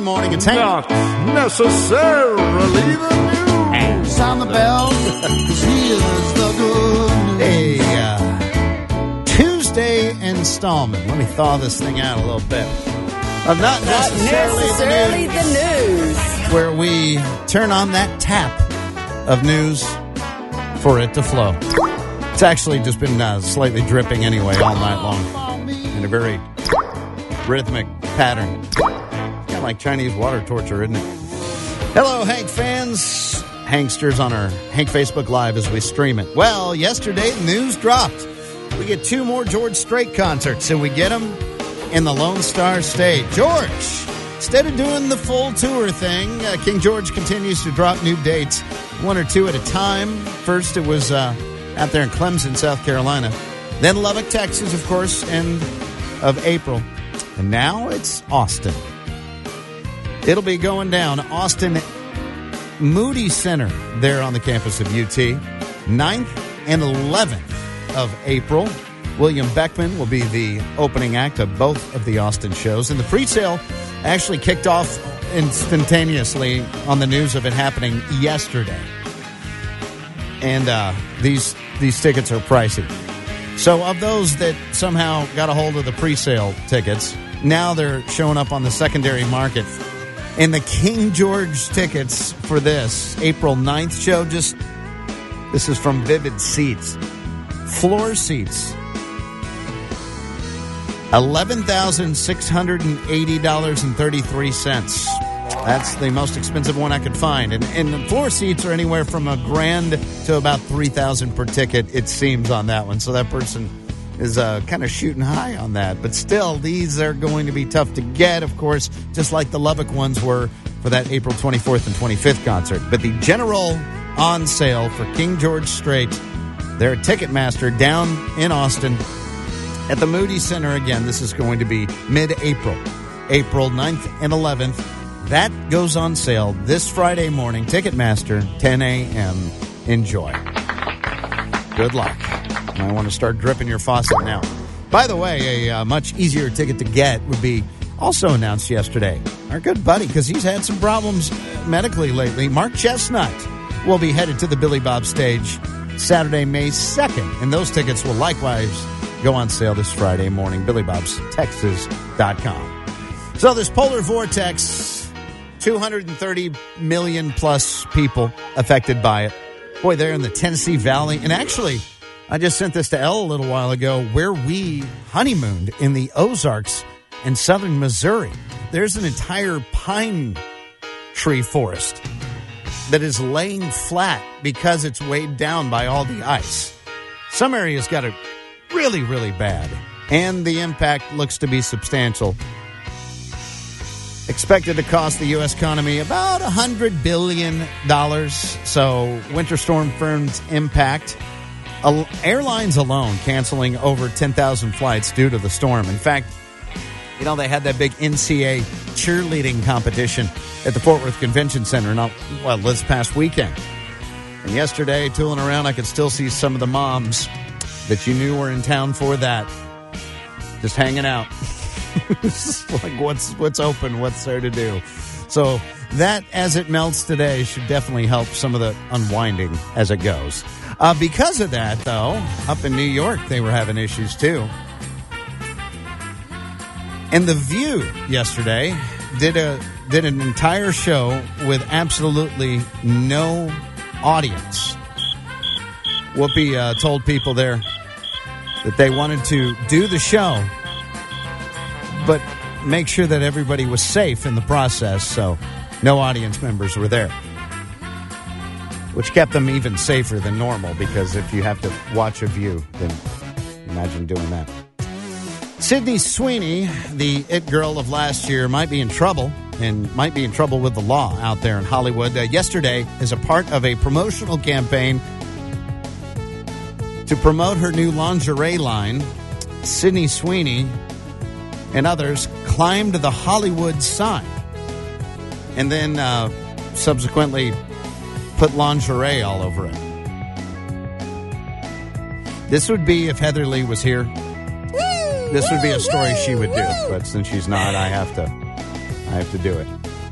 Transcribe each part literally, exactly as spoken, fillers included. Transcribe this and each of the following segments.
morning. It's Hank. Not necessarily the news. Sound the bell, 'cause here's the good news. A uh, Tuesday installment. Let me thaw this thing out a little bit. Of not necessarily, Not necessarily the, the news. news, where we turn on that tap of news for it to flow. It's actually just been uh, slightly dripping anyway all night long in a very rhythmic pattern. Kind of like Chinese water torture, isn't it? Hello, Hank fans. Hanksters on our Hank Facebook Live as we stream it. Well, yesterday the news dropped. We get two more George Strait concerts, and we get them in the Lone Star State. George, instead of doing the full tour thing, uh, King George continues to drop new dates, one or two at a time. First, it was uh, out there in Clemson, South Carolina. Then Lubbock, Texas, of course, end of April. And now it's Austin. It'll be going down Austin Moody Center there on the campus of U T. ninth and eleventh of April. William Beckman will be the opening act of both of the Austin shows. And the pre-sale actually kicked off instantaneously on the news of it happening yesterday. And uh, these these tickets are pricey. So of those that somehow got a hold of the pre-sale tickets, now they're showing up on the secondary market. And the King George tickets for this April ninth show, just this is from Vivid Seats. Floor seats, eleven thousand six hundred eighty dollars and thirty-three cents. That's the most expensive one I could find. And, and the floor seats are anywhere from a grand to about three thousand dollars per ticket, it seems, on that one. So that person is uh, kind of shooting high on that. But still, these are going to be tough to get, of course, just like the Lubbock ones were for that April twenty-fourth and twenty-fifth concert. But the general on sale for King George Strait, they're at Ticketmaster down in Austin at the Moody Center again. This is going to be mid-April, April ninth and eleventh. That goes on sale this Friday morning. Ticketmaster, ten a.m. Enjoy. Good luck. I want to start dripping your faucet now. By the way, a uh, much easier ticket to get would be also announced yesterday. Our good buddy, because he's had some problems medically lately, Mark Chestnut will be headed to the Billy Bob stage Saturday, May second. And those tickets will likewise go on sale this Friday morning. Billy Bob's Texas dot com. So this polar vortex, two hundred thirty million plus people affected by it. Boy, they're in the Tennessee Valley. And actually, I just sent this to Elle a little while ago, where we honeymooned in the Ozarks in southern Missouri. There's an entire pine tree forest that is laying flat because it's weighed down by all the ice. Some areas got it really, really bad, and the impact looks to be substantial. Expected to cost the U S economy about one hundred billion dollars. So winter storm firms' impact. Airlines alone canceling over ten thousand flights due to the storm. In fact, you know, they had that big N C A A cheerleading competition at the Fort Worth Convention Center, not, well, this past weekend. And yesterday, tooling around, I could still see some of the moms that you knew were in town for that, just hanging out. Like, what's what's open? What's there to do? So that, as it melts today, should definitely help some of the unwinding as it goes. Uh, because of that, though, up in New York, they were having issues, too. And The View yesterday did a did an entire show with absolutely no audience. Whoopi uh, told people there that they wanted to do the show, but make sure that everybody was safe in the process, so no audience members were there. Which kept them even safer than normal, because if you have to watch a View, then imagine doing that. Sydney Sweeney, the it girl of last year, might be in trouble, and might be in trouble with the law out there in Hollywood. Uh, yesterday, as a part of a promotional campaign to promote her new lingerie line, Sydney Sweeney and others climbed the Hollywood sign and then uh, subsequently put lingerie all over it. This would be, if Heather Lee was here, this would be a story she would do. But since she's not, I have to I have to do it.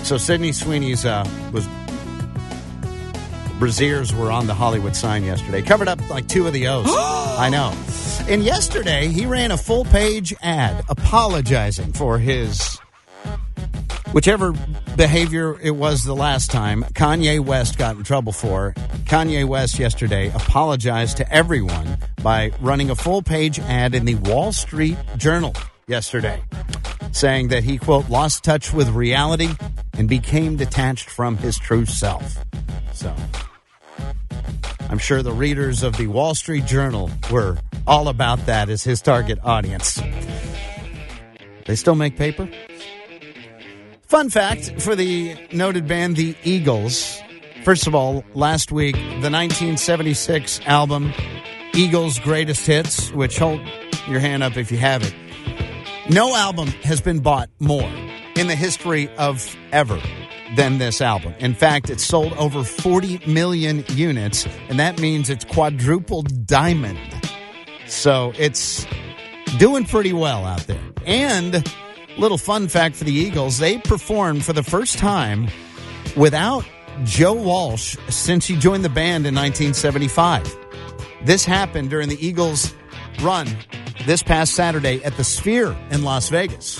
So Sydney Sweeney's uh, was Braziers were on the Hollywood sign yesterday. Covered up like two of the O's. I know. And yesterday, he ran a full-page ad apologizing for his whichever behavior it was the last time Kanye West got in trouble for. Kanye West yesterday apologized to everyone by running a full-page ad in the Wall Street Journal yesterday, saying that he, quote, lost touch with reality and became detached from his true self. So I'm sure the readers of the Wall Street Journal were all about that as his target audience. They still make paper? Fun fact for the noted band, the Eagles. First of all, last week, the nineteen seventy-six album, Eagles' Greatest Hits, which hold your hand up if you have it. No album has been bought more in the history of ever than this album. In fact, it's sold over forty million units, and that means it's quadrupled diamond. So it's doing pretty well out there. And little fun fact for the Eagles, they performed for the first time without Joe Walsh since he joined the band in nineteen seventy-five. This happened during the Eagles' run this past Saturday at the Sphere in Las Vegas,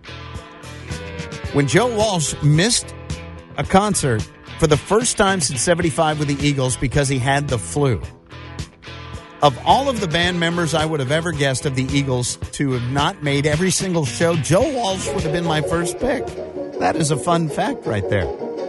when Joe Walsh missed a concert for the first time since seventy-five with the Eagles because he had the flu. Of all of the band members I would have ever guessed of the Eagles to have not made every single show, Joe Walsh would have been my first pick. That is a fun fact right there.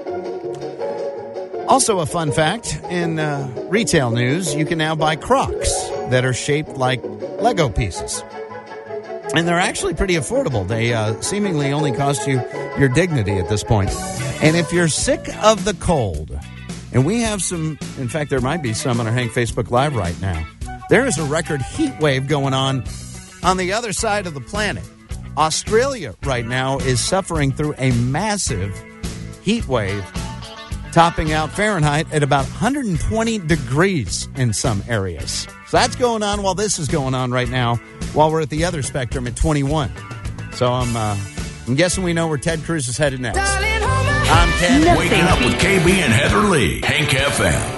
Also a fun fact, in uh, retail news, you can now buy Crocs that are shaped like Lego pieces. And they're actually pretty affordable. They uh, seemingly only cost you your dignity at this point. And if you're sick of the cold, and we have some, in fact, there might be some on our Hank Facebook Live right now, there is a record heat wave going on on the other side of the planet. Australia right now is suffering through a massive heat wave, topping out Fahrenheit at about one hundred twenty degrees in some areas. So that's going on while this is going on right now, while we're at the other spectrum at twenty-one. So I'm uh, I'm guessing we know where Ted Cruz is headed next. I'm Ted. Waking up with K B and Heather Lee. Hank F M.